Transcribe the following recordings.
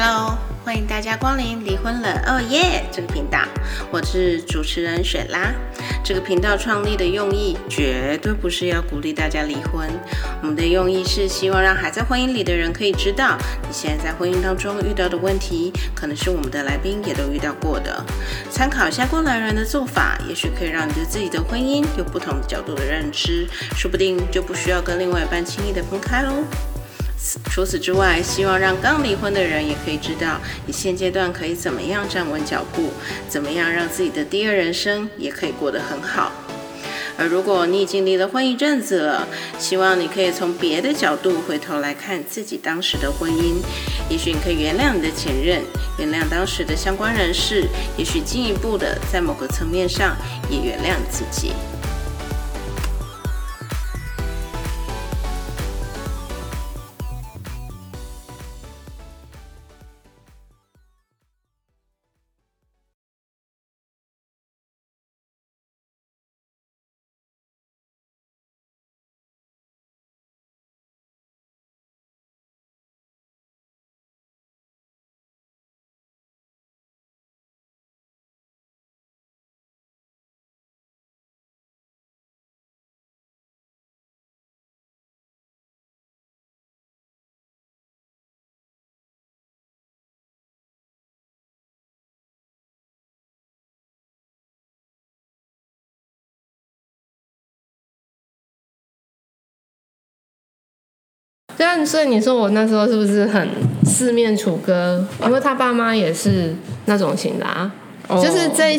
Hello， 欢迎大家光临离婚了哦耶这个频道，我是主持人雪拉。这个频道创立的用意绝对不是要鼓励大家离婚，我们的用意是希望让还在婚姻里的人可以知道，你现在在婚姻当中遇到的问题，可能是我们的来宾也都遇到过的，参考一下过来人的做法，也许可以让你对自己的婚姻有不同的角度的认知，说不定就不需要跟另外一半轻易的分开咯。除此之外，希望让刚离婚的人也可以知道，你现阶段可以怎么样站稳脚步，怎么样让自己的第二人生也可以过得很好。而如果你已经离了婚一阵子了，希望你可以从别的角度回头来看自己当时的婚姻，也许你可以原谅你的前任，原谅当时的相关人士，也许进一步的在某个层面上也原谅自己。 所以你说我那时候是不是很四面楚歌？因为他爸妈也是那种型的啊，就是这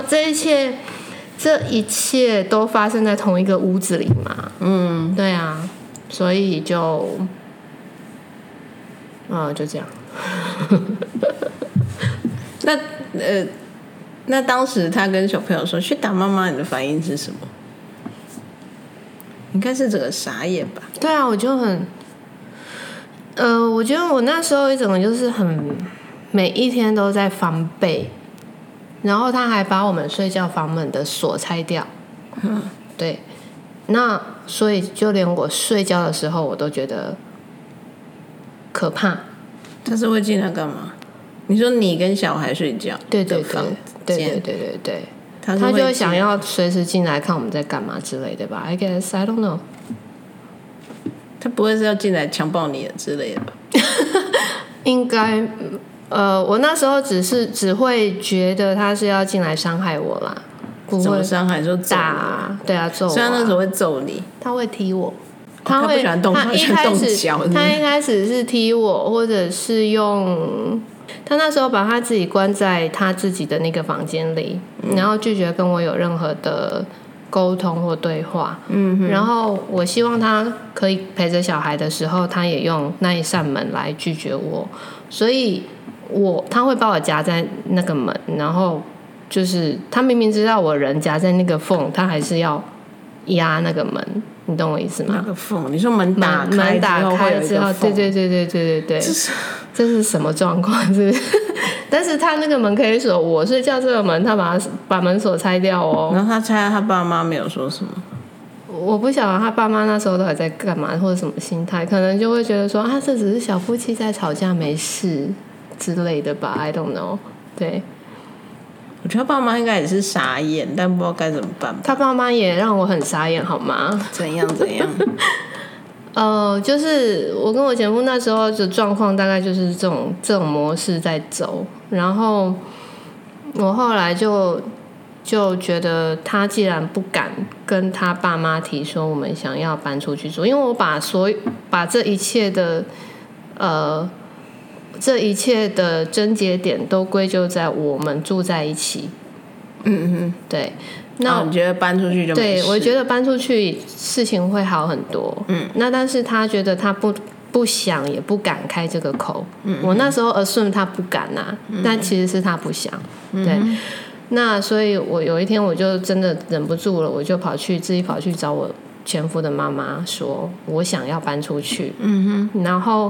一切都发生在同一个屋子里嘛。对啊，所以就这样。 那当时他跟小朋友说去打妈妈，你的反应是什么？应该是这个傻眼吧？ 对啊，我就很。我觉得我那时候一整个就是每一天都在防备，然后他还把我们睡觉房门的锁拆掉。对，那所以就连我睡觉的时候我都觉得可怕。 他是会进来干嘛？你说你跟小孩睡觉？ 对，他就会想要随时进来看我们在干嘛之类的吧 I guess I don't know。 他不会是要进来强暴你的之类的吧？ 应该，我那时候只会觉得他是要进来伤害我啦，不会怎么伤害？就打，对啊，揍我。 虽然那时候会揍你， 他会踢我， 他不喜欢动，他喜欢动脚。 他一开始是踢我，或者是用他那时候把他自己关在他自己的那个房间里，然后拒绝跟我有任何的沟通或对话。然后我希望他可以陪着小孩的时候，他也用那一扇门来拒绝我，所以他会把我夹在那个门，然后就是他明明知道我人夹在那个缝，他还是要压那个门，你懂我意思吗？ 那个缝，你说门打开之后， 对，这是什么状况？是不是？但是他那个门可以锁，我睡觉这个门，他把门锁拆掉哦。 然后他拆，他爸妈没有说什么。 我不晓得他爸妈那时候都还在干嘛，或者什么心态，可能就会觉得说啊，这只是小夫妻在吵架，没事之类的吧 I don't know。对， 我觉得他爸妈应该也是傻眼，但不知道该怎么办。 他爸妈也让我很傻眼，好吗？ 怎样？ 就是我跟我前夫那时候的状况大概就是这种模式在走，然后我后来就觉得他既然不敢跟他爸妈提说我们想要搬出去住，因为我把这一切的症结点都归咎在我们住在一起。对。那你觉得搬出去就没事？ 对，我觉得搬出去事情会好很多。那但是他觉得他不想也不敢开这个口。我那时候 assume 他不敢啊，但其实是他不想。对，那所以我有一天我就真的忍不住了，我就自己跑去找我前夫的妈妈说我想要搬出去。然后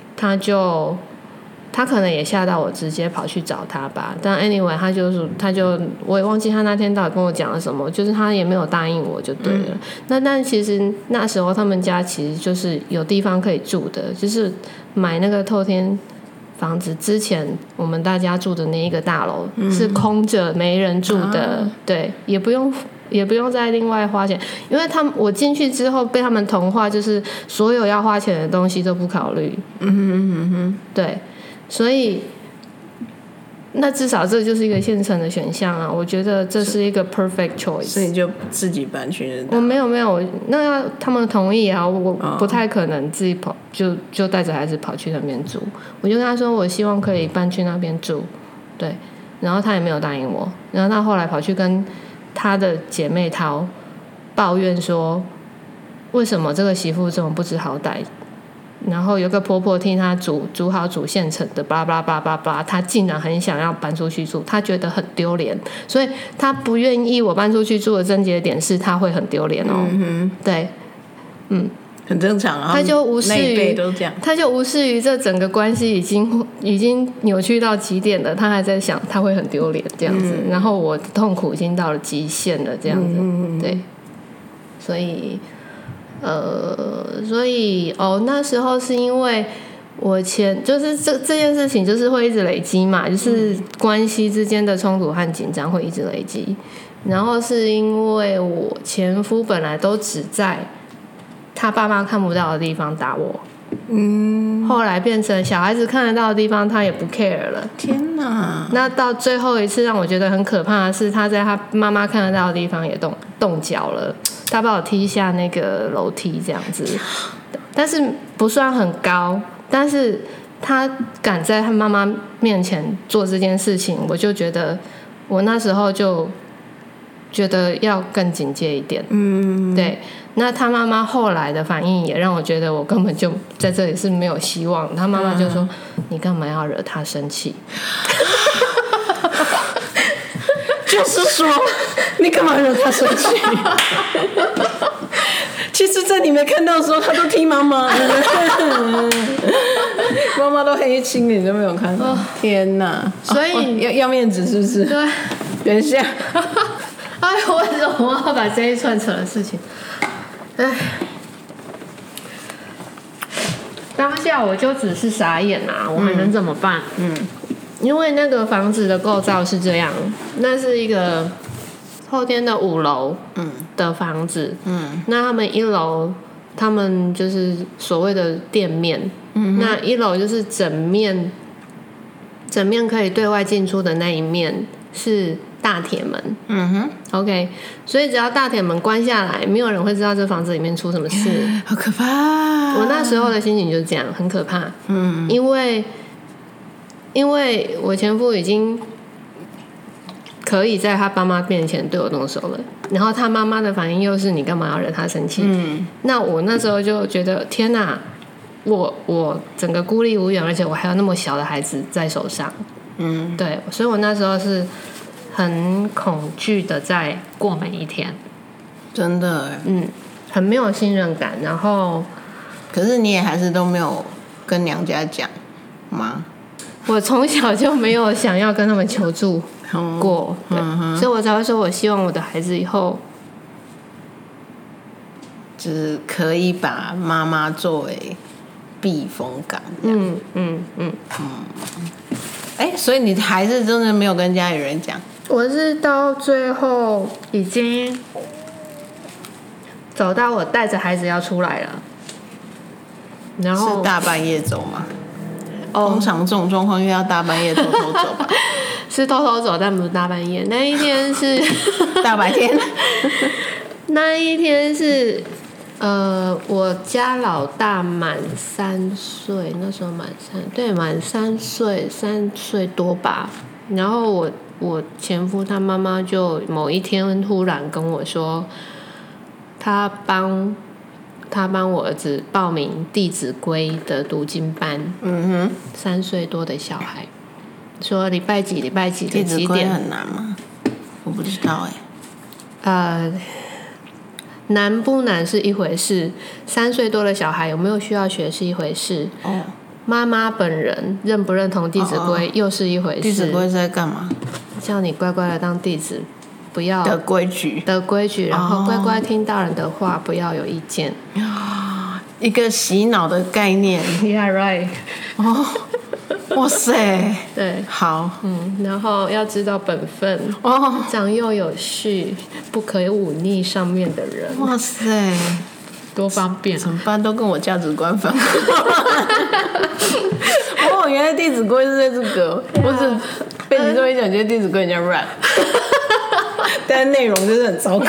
他可能也吓到我，直接跑去找他吧。但 anyway， 他就我也忘记他那天到底跟我讲了什么，就是他也没有答应我就对了。但其实那时候他们家其实就是有地方可以住的，就是买那个透天房子之前我们大家住的那一个大楼是空着没人住的，对，也不用再另外花钱，因为我进去之后被他们同化，就是所有要花钱的东西都不考虑，对，所以那至少这就是一个现成的选项啊，我觉得这是一个 perfect choice。 所以你就自己搬去那？ 我没有，那要他们同意啊，我不太可能自己跑，就带着孩子跑去那边住。我就跟他说，我希望可以搬去那边住，对，然后他也没有答应我，然后他后来跑去跟他的姐妹淘抱怨说，为什么这个媳妇这么不知好歹？然后有个婆婆听她煮好煮现成的，巴拉巴拉巴拉巴拉，她竟然很想要搬出去住，她觉得很丢脸，所以她不愿意我搬出去住的症结点是她会很丢脸哦。对， 很正常啊。 她就无视于她就无视于这整个关系已经扭曲到极点了，她还在想她会很丢脸这样子，然后我的痛苦已经到了极限了这样子，对，所以那时候是因为就是这件事情就是会一直累积嘛，就是关系之间的冲突和紧张会一直累积，然后是因为我前夫本来都只在他爸妈看不到的地方打我，后来变成小孩子看得到的地方他也不 care 了。 天哪！ 那到最后一次让我觉得很可怕的是，他在他妈妈看得到的地方也动脚了，他把我踢下那个楼梯这样子，但是不算很高，但是他敢在他妈妈面前做这件事情，我就觉得我那时候就觉得要更警戒一点。对。那他妈妈后来的反应也让我觉得我根本就在这里是没有希望。他妈妈就说：“你干嘛要惹他生气？” 就是说，你干嘛惹他生气？其实，在你没看到的时候，他都踢妈妈，妈妈都黑青，你都没有看到。天哪！ 所以要面子是不是？ 对， 等一下。 哎，为什么要把这一串扯的事情？当下我就只是傻眼啊，我还能怎么办？因为那个房子的构造是这样，那是一个后天的5楼的房子，那他们1楼，他们就是所谓的店面，那1楼就是整面可以对外进出的那一面是大铁门，OK， 所以只要大铁门关下来，没有人会知道这房子里面出什么事， 好可怕啊！ 我那时候的心情就是这样，很可怕，因为我前夫已经可以在他爸妈面前对我动手了，然后他妈妈的反应又是你干嘛要惹他生气？那我那时候就觉得天哪，我整个孤立无援，而且我还有那么小的孩子在手上，对，所以我那时候是很恐惧的在过每一天， 真的， 很没有信任感。然后， 可是你也还是都没有跟娘家讲吗？ 我从小就没有想要跟他们求助过，所以我才会说我希望我的孩子以后就是可以把妈妈作为避风港。所以你还是真的没有跟家里人讲？ 我是到最后已经走到我带着孩子要出来了，然后是大半夜走吗？通常这种状况因为要大半夜偷偷走吧？ 是偷偷走，但不是大半夜。那一天是大白天。 那一天是我家老大满3岁，那时候满3岁，3岁多吧。然后我前夫他妈妈就某一天忽然跟我说，他帮我儿子报名弟子规的读经班，3岁多的小孩，说礼拜几的几点？弟子规很难吗？我不知道难不难是一回事，3岁多的小孩有没有需要学是一回事。妈妈本人认不认同弟子规又是一回事。 弟子规是在干嘛？ 叫你乖乖的当弟子，不要的规矩， 然后乖乖听大人的话，不要有意见。 一个洗脑的概念。 Yeah, right. 哇塞， 对， 好， 然后要知道本分哦， 长幼有序，不可以忤逆上面的人。 哇塞， 多方便怎么办？都跟我价值观反。哦，原来《弟子规》是在这个，我只被你这么一讲，觉得《弟子规》人家 rap， 但内容就是很糟糕。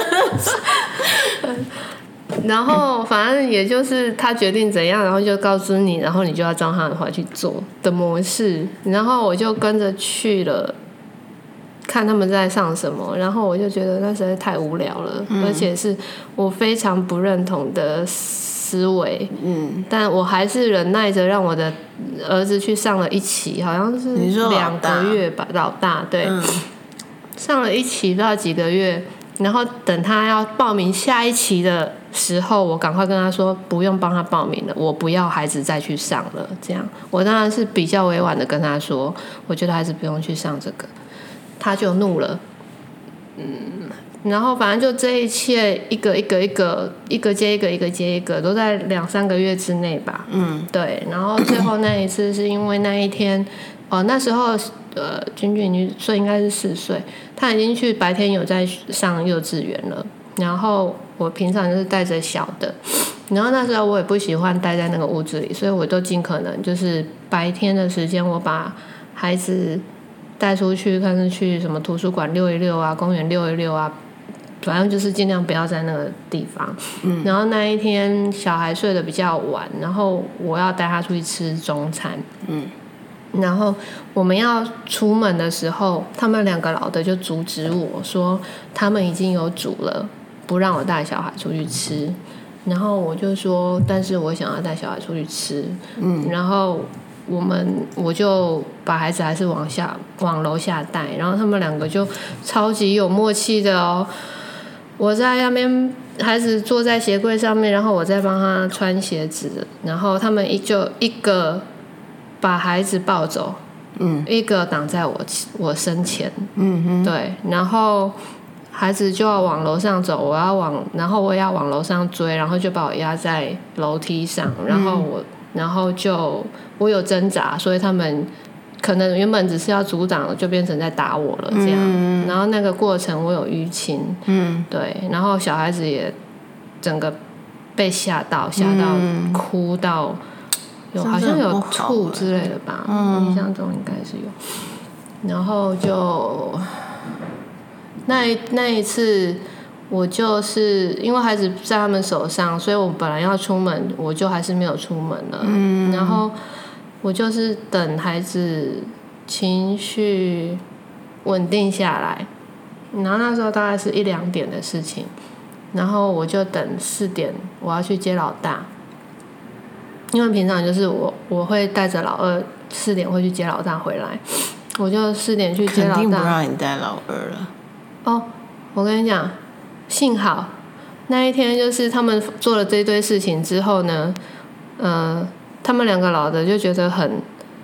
然后反正也就是他决定怎样，然后就告诉你，然后你就要照他的话去做的模式。然后我就跟着去了，看他们在上什么，然后我就觉得那实在太无聊了，而且是我非常不认同的思维。但我还是忍耐着让我的儿子去上了一期，好像是2个月吧，老大对，上了一期不知道几个月。然后等他要报名下一期的时候，我赶快跟他说不用帮他报名了，我不要孩子再去上了。这样，我当然是比较委婉的跟他说，我觉得孩子不用去上这个，他就怒了。然后反正就这一切一个接一个，一个接一个，都在2-3个月之内吧。对。然后最后那一次是因为那一天，那时候君君应该是4岁，他已经白天有在上幼稚园了。然后我平常就是带着小的，然后那时候我也不喜欢待在那个屋子里，所以我都尽可能就是白天的时间，我把孩子带出去，看是去什么图书馆溜一溜啊，公园溜一溜啊，反正就是尽量不要在那个地方。然后那一天小孩睡得比较晚，然后我要带他出去吃中餐。然后我们要出门的时候，他们2个老的就阻止我说他们已经有煮了，不让我带小孩出去吃。然后我就说但是我想要带小孩出去吃。然后我就把孩子还是往楼下带，然后他们2个就超级有默契的哦。我在那边孩子坐在鞋柜上面，然后我在帮他穿鞋子，然后他们就一个把孩子抱走，一个挡在我身前，对，然后孩子就要往楼上走，然后我也要往楼上追，然后就把我压在楼梯上，然后我有挣扎，所以他们可能原本只是要阻挡，就变成在打我了这样。然后那个过程我有淤青，对，然后小孩子也整个被吓到哭到。好像有吐之类的吧，印象中应该是有。然后就那一次，我就是因为孩子在他们手上，所以我本来要出门，我就还是没有出门了。然后我就是等孩子情绪稳定下来，然后那时候大概是1-2点的事情，然后我就等4点，我要去接老大。因为平常就是我会带着老二4点会去接老大回来，我就4点去接老大。 肯定不让你带老二了。 我跟你讲，幸好那一天就是他们做了这一堆事情之后呢，他们2个老的就觉得很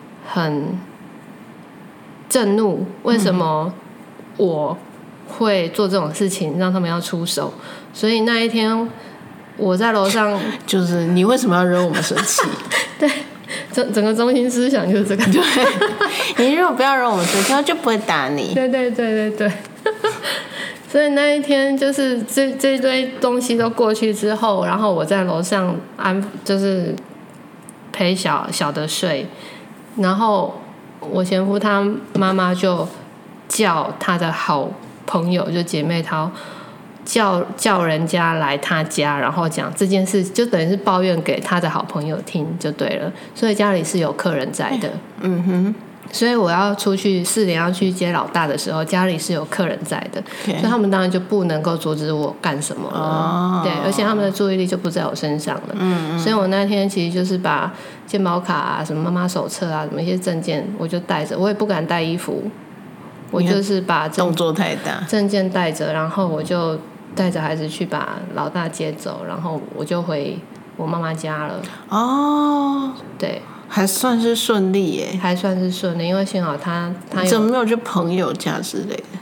震怒，为什么我会做这种事情，让他们要出手？所以那一天。我在楼上， 就是你为什么要惹我们生气？ 对，整个中心思想就是这个。 对，你如果不要惹我们生气，他就不会打你。 对。所以那一天就是这一堆东西都过去之后，然后我在楼上就是陪小的睡，然后我前夫他妈妈就叫他的好朋友，就姐妹淘。叫人家来他家，然后讲这件事，就等于是抱怨给他的好朋友听就对了。所以家里是有客人在的。所以我要出去4点要去接老大的时候，家里是有客人在的，所以他们当然就不能够阻止我干什么了。对，而且他们的注意力就不在我身上了。所以我那天其实就是把健保卡啊、什么妈妈手册啊、什么一些证件，我就带着，我也不敢带衣服，我就是把动作太大证件带着，然后我就。带着孩子去把老大接走，然后我就回我妈妈家了。对， 还算是顺利耶， 还算是顺利，因为幸好他怎么没有去朋友家之类的？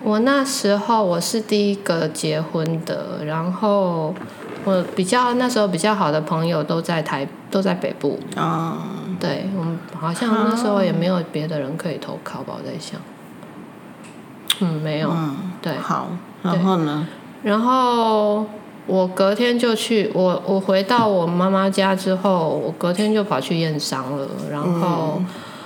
我那时候我是第一个结婚的，然后我那时候比较好的朋友都在北部。对，我们好像那时候也没有别的人可以投靠吧，我在想。没有。对。 好，然后呢？ 然后我隔天就去，我回到我妈妈家之后，我隔天就跑去验伤了，然后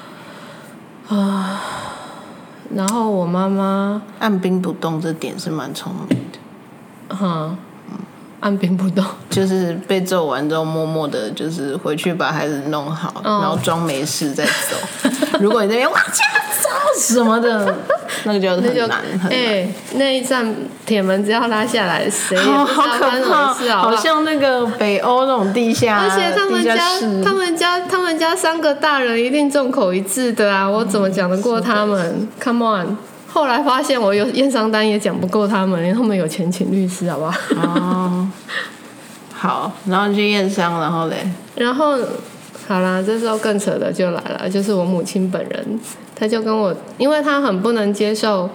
然后我妈妈按兵不动，这点是蛮聪明的。 按兵不动， 就是被揍完之后，默默的，就是回去把孩子弄好，然后装没事再走。如果你那边往家走什么的，那个就很难。 那一站铁门只要拉下来，谁也不知道发生什么事， 好像那个北欧那种地下， 而且他们家3个大人一定众口一致的啊！我怎么讲得过他们 ？Come on！ 后来发现我有验伤单也讲不过他们，因为他们有钱请律师，好不好？ 好，然后去验伤，然后嘞？然后好啦，这时候更扯的就来了，就是我母亲本人，她就跟我，因为她很不能接受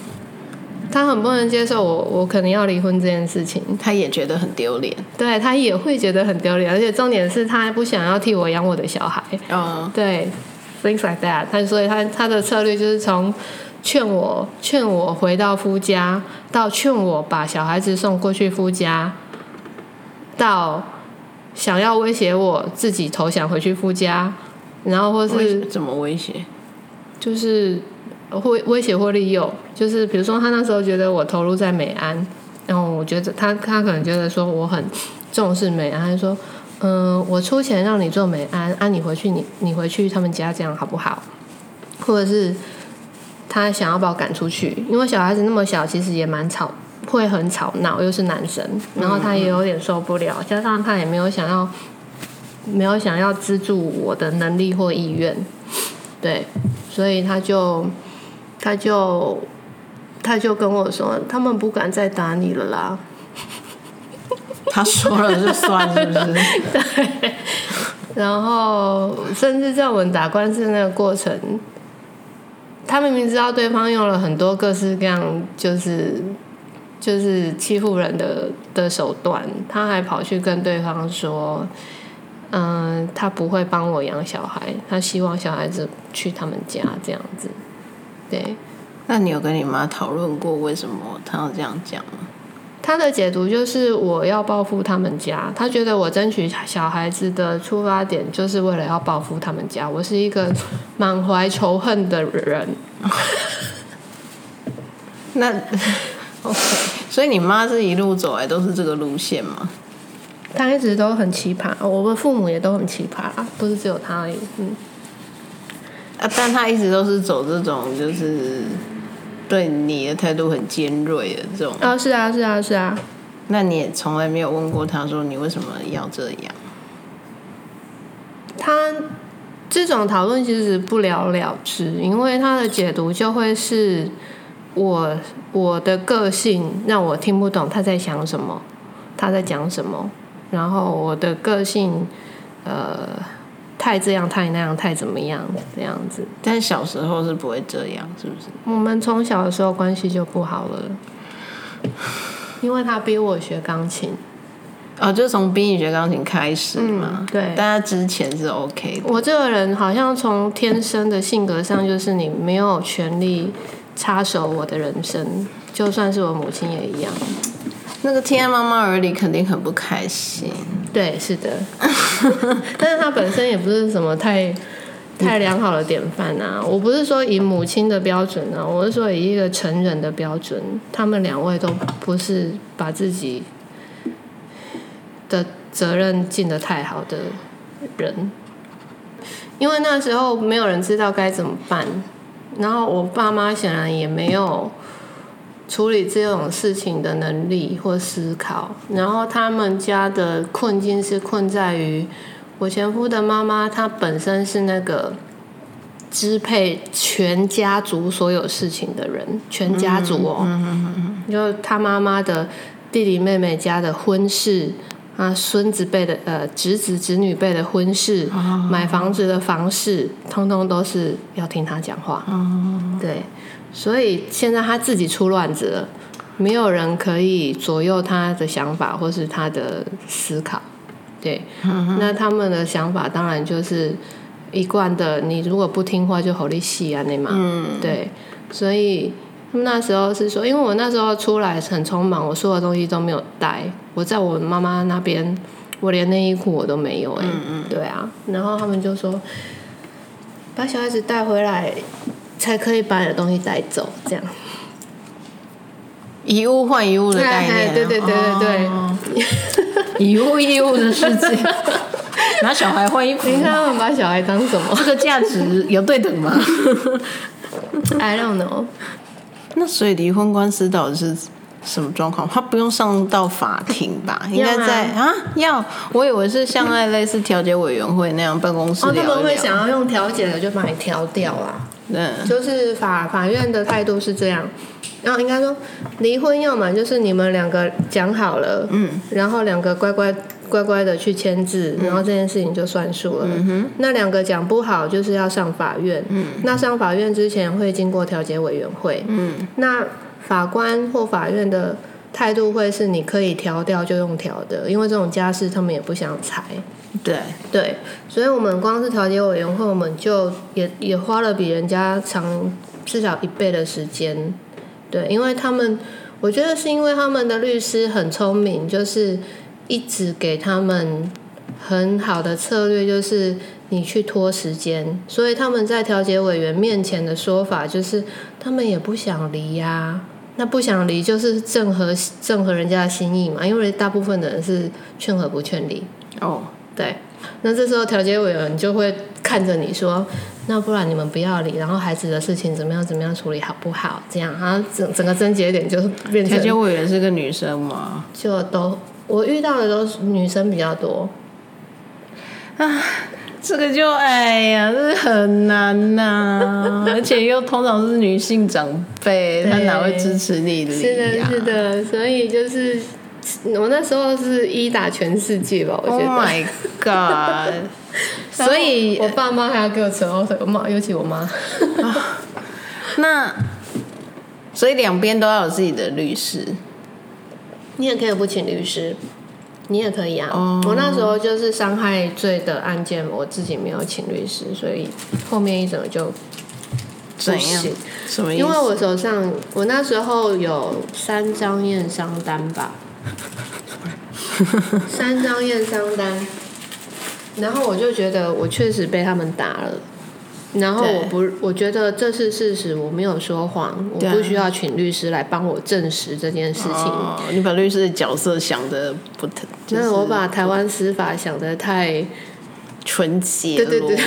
我可能要离婚这件事情， 她也觉得很丢脸。 对，她也会觉得很丢脸，而且重点是她不想要替我养我的小孩。对 ，things like that。所以她的策略就是从劝我回到夫家，到劝我把小孩子送过去夫家，到想要威胁我自己投降回去夫家，然后或是怎么威胁？ 就是威胁或利诱，就是比如说他那时候觉得我投入在美安，然后我觉得他可能觉得说我很重视美安，他就说我出钱让你做美安，你回去他们家这样好不好？或者是他想要把我赶出去，因为小孩子那么小，其实也蛮吵，会很吵闹，又是男生，然后他也有点受不了，加上他也没有想要资助我的能力或意愿，对，所以他就跟我说，他们不敢再打你了啦。 他说了就算，是不是？ 对。然后甚至在我们打官司那个过程，他明明知道对方用了很多各式各样就是欺负人的手段，他还跑去跟对方说，他不会帮我养小孩，他希望小孩子去他们家这样子。对。 那你有跟你妈讨论过为什么他要这样讲吗？ 他的解读就是我要报复他们家，他觉得我争取小孩子的出发点就是为了要报复他们家，我是一个满怀仇恨的人。 那 OK， 所以你妈是一路走来都是这个路线吗？ 她一直都很奇葩，我的父母也都很奇葩啦，不是只有她而已。 但她一直都是走这种就是对你的态度很尖锐的这种。 是啊。 那你也从来没有问过他说你为什么要这样？ 他这种讨论其实不了了之，因为他的解读就会是我的个性让我听不懂他在想什么，他在讲什么，然后我的个性太这样太那样太怎么样这样子。 但小时候是不会这样，是不是？ 我们从小的时候关系就不好了，因为他逼我学钢琴。 就从逼你学钢琴开始嘛。 对。 但他之前是 OK 的。 我这个人好像从天生的性格上，就是你没有权利插手我的人生，就算是我母亲也一样。 那个天妈妈耳里肯定很不开心。 对，是的。但是他本身也不是什么太良好的典范啊。我不是说以母亲的标准啊，我是说以一个成人的标准，他们2位都不是把自己的责任尽得太好的人。因为那时候没有人知道该怎么办，然后我爸妈显然也没有处理这种事情的能力或思考，然后他们家的困境是困在于我前夫的妈妈，她本身是那个支配全家族所有事情的人，全家族就他妈妈的弟弟妹妹家的婚事，孙子辈的侄子侄女辈的婚事，买房子的房事，通通都是要听他讲话。对。 所以现在他自己出乱子了，没有人可以左右他的想法或是他的思考。对，那他们的想法当然就是一贯的，你如果不听话就吼你死啊那嘛。对，所以那时候是说，因为我那时候出来很匆忙，我所有东西都没有带，我在我妈妈那边，我连内衣裤我都没有对啊，然后他们就说，把小孩子带回来，才可以把你的东西带走，这样。 以物换以物的概念， 对， 以物易物的世界，拿小孩换衣服， 你看他们把小孩当什么？ 这个价值有对等吗 ？I don't know。 那所以离婚官司到底是什么状况？他不用上到法庭吧？应该在要，我以为是像那类似调解委员会那样办公室聊一聊。 他们会想要用调解的就把你调掉啦。就是法院的态度是这样。然后应该说，离婚要么就是你们两个讲好了，然后两个乖乖的去签字，然后这件事情就算数了。那两个讲不好，就是要上法院。那上法院之前会经过调解委员会。那法官或法院的态度会是你可以调掉就用调的，因为这种家事他们也不想裁。对，所以我们光是调解委员会，我们就也花了比人家长至少1倍的时间。对，因为我觉得是因为他们的律师很聪明，就是一直给他们很好的策略，就是你去拖时间，所以他们在调解委员面前的说法就是他们也不想离呀。那不想离就是正合人家的心意嘛，因为大部分的人是劝和不劝离。对，那这时候调解委员就会看着你说，那不然你们不要离，然后孩子的事情怎么样处理好不好？这样，然后整个症结点就变成。调解委员是个女生吗？ 就我遇到的都是女生比较多。 这个就这很难呐，而且又通常是女性长辈，她哪会支持你离呀？ 是的，所以就是我那时候是打全世界吧，我觉得。 Oh my god！ 所以我爸妈还要给我扯后腿，尤其我妈。 那所以两边都要有自己的律师。 你也可以不请律师。你也可以啊。我那时候就是伤害罪的案件，我自己没有请律师，所以后面一整个就怎样？什么意思？ 因为我手上我那时候有3张验伤单吧，3张验伤单，然后我就觉得我确实被他们打了。然后我觉得这是事实，我没有说谎，我不需要请律师来帮我证实这件事情。 你把律师的角色想的不就是那我把台湾司法想的太纯洁了。 对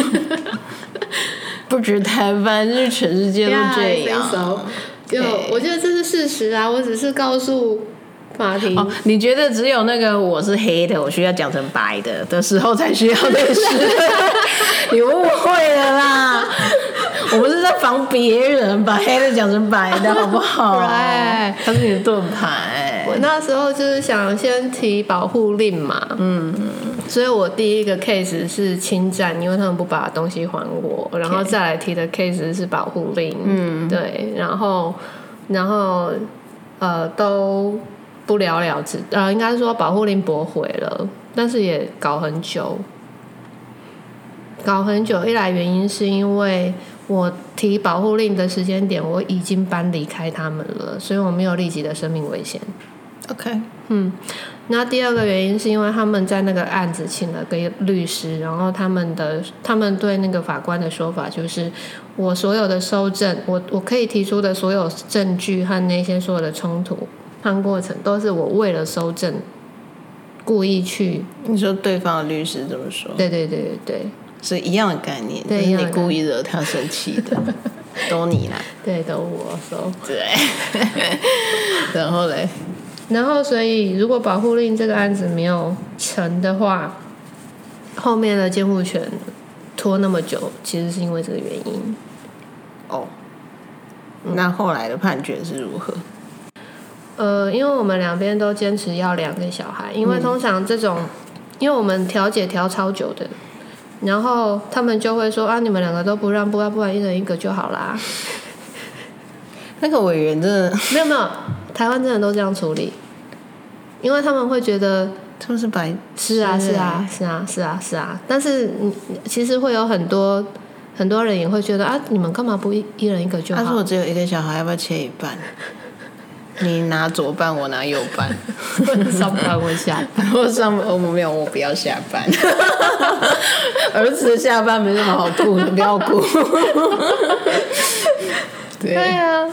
不止台湾，就是全世界都这样。 我觉得这是事实啊，我只是告诉法庭。 你觉得只有那个我是黑的，我需要讲成白的时候才需要律师？你误会了啦，我们是在防别人，把黑的讲成白的，好不好？它是你的盾牌。 我那时候就是想先提保护令嘛，所以我第一个 case 是侵占，因为他们不把东西还我，然后再来提的 case 是保护令，对，然后都不了了之，应该说保护令驳回了，但是也搞很久。一来原因是因为我提保护令的时间点我已经搬离开他们了，所以我没有立即的生命危险。 OK， 那第二个原因是因为他们在那个案子请了个律师，然后他们对那个法官的说法就是我所有的搜证，我可以提出的所有证据和那些所有的冲突和过程都是我为了搜证故意去。 你说对方的律师这么说？ 对， 是一样的概念， 对， 就是你故意惹他生气的，都你啦， 对，都我说， 对，然后嘞， 所以如果保护令这个案子没有成的话，后面的监护权拖那么久，其实是因为这个原因。 那后来的判决是如何？ 因为我们两边都坚持要2个小孩，因为通常这种，因为我们调解调超久的。然后他们就会说你们2个都不让步，不然1人1个就好啦。 那个委员真的没有，台湾真的都这样处理，因为他们会觉得他们是白痴但是其实会有很多人也会觉得啊，你们干嘛不一人一个就好？ 他说我只有一个小孩，要不要切一半？你拿左半，我拿右半。 上班或下班？ 我没有，我不要下班。儿子的下班没什么好顾，你不要顾。对啊，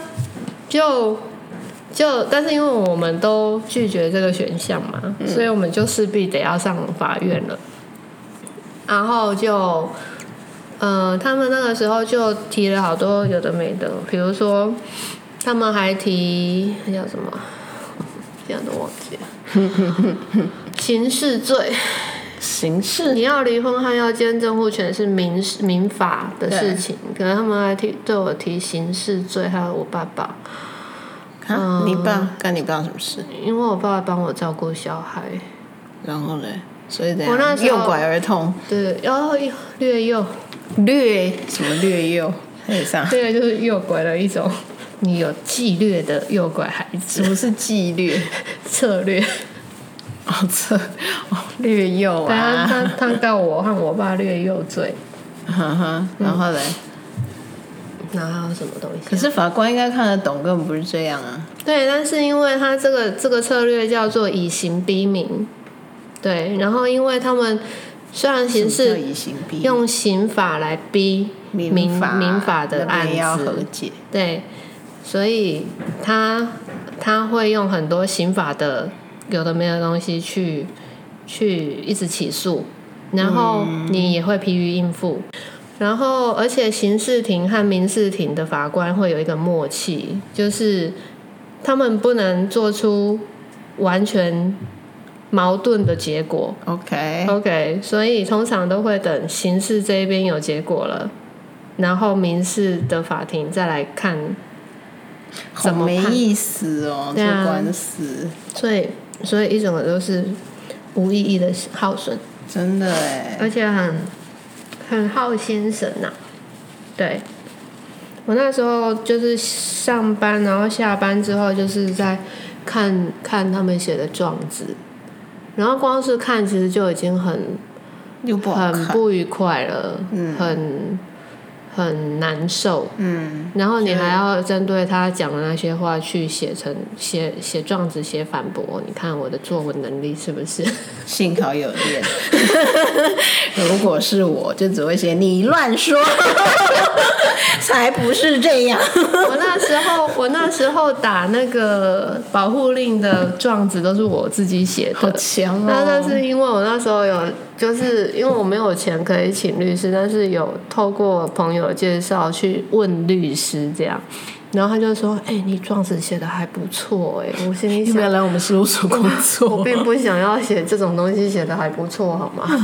但是因为我们都拒绝这个选项嘛，所以我们就势必得要上法院了。然后就，他们那个时候就提了好多有的没的，比如说。他们还提那叫什么，这样都忘记了。刑事罪， 刑事， 你要离婚和要兼监护权是民法的事情，可能他们还对我提刑事罪，还有我爸爸。 你爸干你爸什么事？ 因为我爸爸帮我照顾小孩。 然后呢？所以怎样？诱拐儿童？ 对，然后掠诱。 什么掠诱？ 这个就是诱拐的一种。你有纪律的诱拐孩子？ 什么是纪律？ 策略。 掠诱啊！ 对啊，他告我和我爸掠诱罪。 然后嘞？ 然后还有什么东西？ 可是法官应该看得懂，根本不是这样啊。 对，但是因为他这个策略叫做以刑逼民，对，然后因为他们虽然刑事用刑法来逼民法的案子要和解， 对。所以他会用很多刑法的有的没的东西去一直起诉，然后你也会疲于应付，然后而且刑事庭和民事庭的法官会有一个默契，就是他们不能做出完全矛盾的结果。OK， 所以通常都会等刑事这一边有结果了，然后民事的法庭再来看。 好没意思哦，这官司。 所以一整个都是无意义的耗损， 真的哎， 而且很耗心神呐。对，我那时候就是上班，然后下班之后就是在看他们写的状子，然后光是看其实就已经很不愉快了，很难受，然后你还要针对他讲的那些话去写状子写反驳，你看我的作文能力是不是？ 幸好有练。如果是我就只会写你乱说，才不是这样。我那时候打那个保护令的状子都是我自己写的，好强哦！那是因为我那时候就是因为我没有钱可以请律师，但是有透过朋友介绍去问律师这样，然后他就说：“你状子写的还不错我心里想，要不要来我们事务所工作？我并不想要写这种东西，写的还不错，好吗？”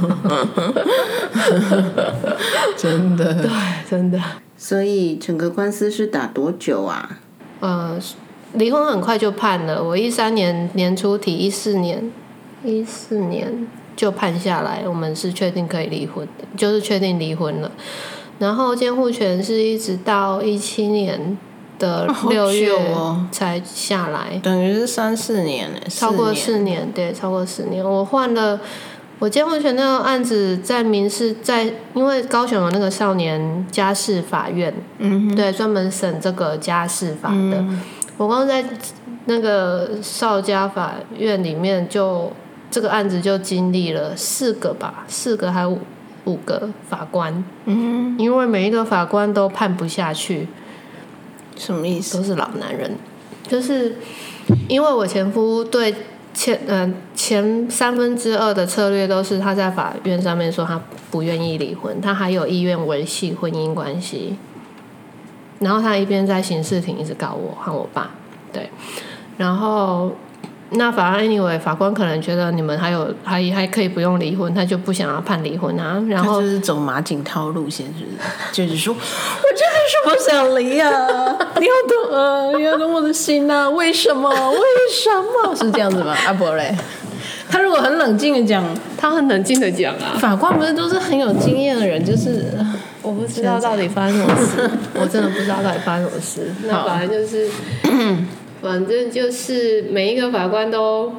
真的， 对，真的。 所以整个官司是打多久啊？ 离婚很快就判了，我13年年初提，14年就判下来，我们是确定可以离婚的，就是确定离婚了。然后监护权是一直到17年的6月才下来， 等于是3-4年， 超过4年，对，超过4年。我换了，我监护权那个案子在民事，因为高雄有那个少年家事法院，对，专门审这个家事法的。我光在那个少家法院里面这个案子就经历了4个还5个法官，因为每一个法官都判不下去。 什么意思？ 都是老男人，就是因为我前夫对前2/3的策略都是他在法院上面说他不愿意离婚，他还有意愿维系婚姻关系，然后他一边在刑事庭一直告我和我爸，对，然后那anyway 法官可能觉得你们还可以不用离婚，他就不想要判离婚啊，然后他就是走马景涛路线，就是说我真的是不想离啊，你要懂我的心啊，为什么是这样子吗？阿伯嘞，他如果很冷静的讲， 他很冷静的讲啊， 法官不是都是很有经验的人，就是我不知道到底发生什么事，我真的不知道到底发生什么事。那反正就是，反正就是每一个法官都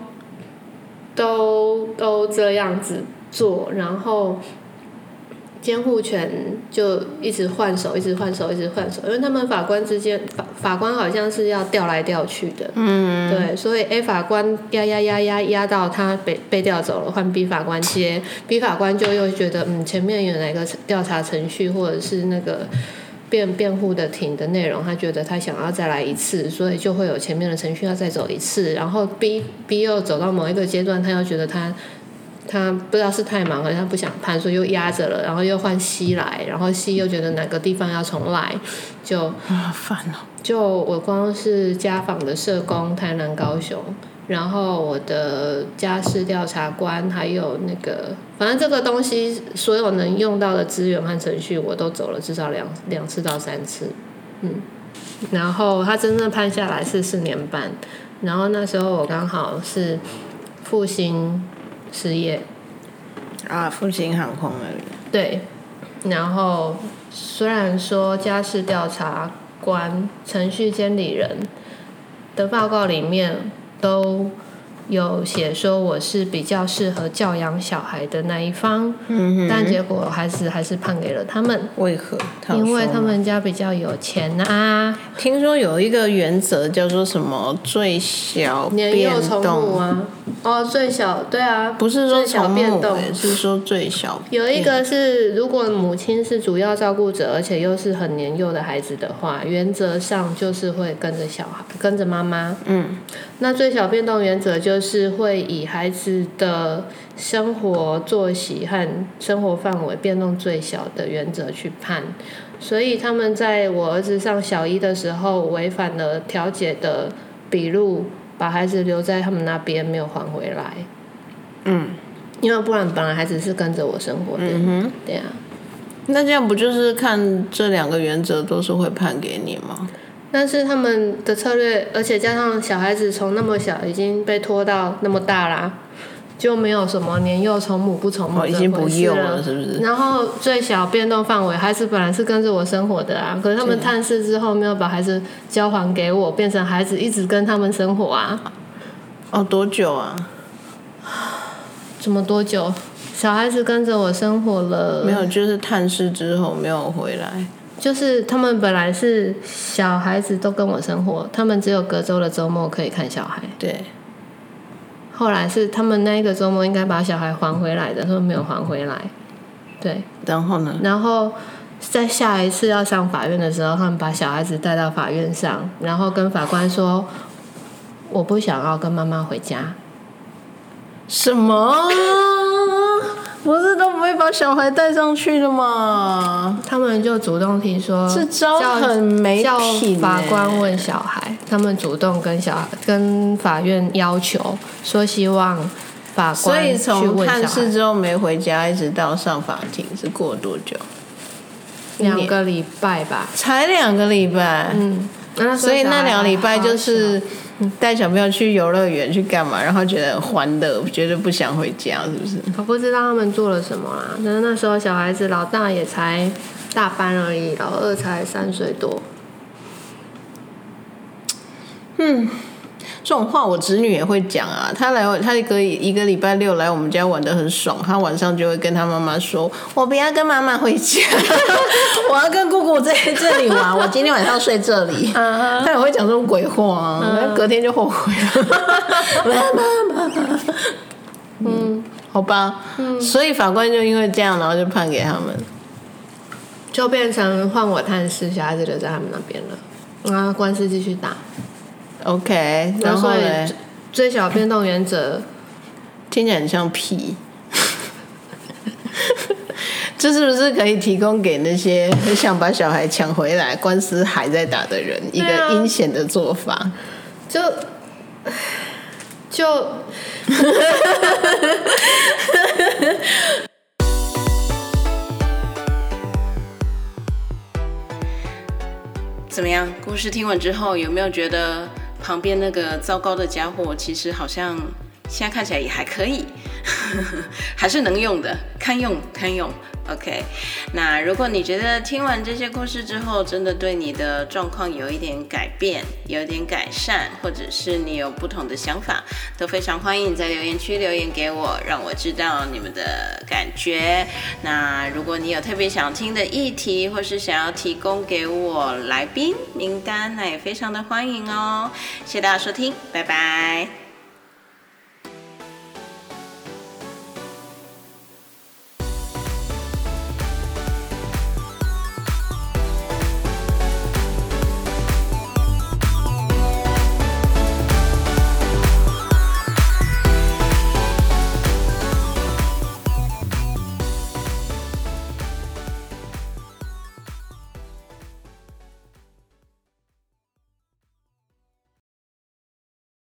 这样子做，然后监护权就一直换手，因为他们法官之间，法官好像是要调来调去的，对，所以 A 法官压到他被调走了，换 B 法官接 ，B 法官就又觉得前面有哪个调查程序或者是那个辩护的庭的内容，他觉得他想要再来一次，所以就会有前面的程序要再走一次，然后 B 又走到某一个阶段，他又觉得他不知道是太忙了，他不想判，所以又压着了，然后又换 C 来，然后 C 又觉得哪个地方要重来，就好烦哦。 就我光是家访的社工，台南、高雄，然后我的家事调查官，还有那个，反正这个东西所有能用到的资源和程序，我都走了至少两次到3次，然后他真正判下来是4年半，然后那时候我刚好是复兴失业啊，复兴航空而已。 对，然后虽然说家事调查官、程序监理人的报告里面都有写说我是比较适合教养小孩的那一方，但结果还是判给了他们。 为何？ 因为他们家比较有钱啊。 听说有一个原则叫做什么最小变动啊？最小，对啊， 不是说小变动，是说最小变动。 有一个是，如果母亲是主要照顾者，而且又是很年幼的孩子的话，原则上就是会跟着妈妈。那最小变动原则就是会以孩子的生活作息和生活范围变动最小的原则去判。所以他们在我儿子上小一的时候违反了调解的笔录，把孩子留在他们那边没有还回来。因为不然本来孩子是跟着我生活的。对啊。 那这样不就是看这2个原则都是会判给你吗？ 但是他们的策略，而且加上小孩子从那么小已经被拖到那么大啦，就没有什么年幼从母不从母已经不幼了，是不是？ 然后最小变动范围，孩子本来是跟着我生活的啊，可是他们探视之后没有把孩子交还给我，变成孩子一直跟他们生活啊。 多久啊？ 怎么多久？小孩子跟着我生活了， 没有，就是探视之后没有回来。 就是他们本来是小孩子都跟我生活，他们只有隔周的周末可以看小孩。 对。 后来是他们那一个周末应该把小孩还回来的，他们没有还回来。对。 然后呢？ 然后在下一次要上法院的时候，他们把小孩子带到法院上，然后跟法官说：“我不想要跟妈妈回家。” 什么？不是都不会把小孩带上去的吗？ 他们就主动提说， 这招很没品。 叫法官问小孩，他们主动跟法院要求说，希望法官去问小孩。 所以从探视之后没回家，一直到上法庭是过多久 ？2个礼拜吧。 才2个礼拜。所以那2个礼拜就是带小朋友去游乐园去干嘛，然后觉得很欢乐，觉得不想回家，是不是？ 我不知道他们做了什么啦。但是那时候小孩子老大也才大班而已，老二才3岁多。 这种话我侄女也会讲啊。她一个礼拜6来我们家玩得很爽，她晚上就会跟她妈妈说：“我不要跟妈妈回家，我要跟姑姑在这里玩，我今天晚上睡这里。”她也会讲这种鬼话啊，隔天就后悔了。好吧。所以法官就因为这样，然后就判给他们， 就变成换我探视，小孩子留在他们那边了，然后官司继续打。OK， 然后呢？最小变动原则听起来很像屁。这是不是可以提供给那些想把小孩抢回来、官司还在打的人一个阴险的做法？ 就怎么样？故事听完之后，有没有觉得旁边那个糟糕的家伙其实好像现在看起来也还可以， 还是能用的，堪用。OK， 那如果你觉得听完这些故事之后，真的对你的状况有一点改变，有一点改善，或者是你有不同的想法，都非常欢迎你在留言区留言给我，让我知道你们的感觉。那如果你有特别想听的议题，或是想要提供给我来宾名单，那也非常的欢迎哦。谢谢大家收听，拜拜。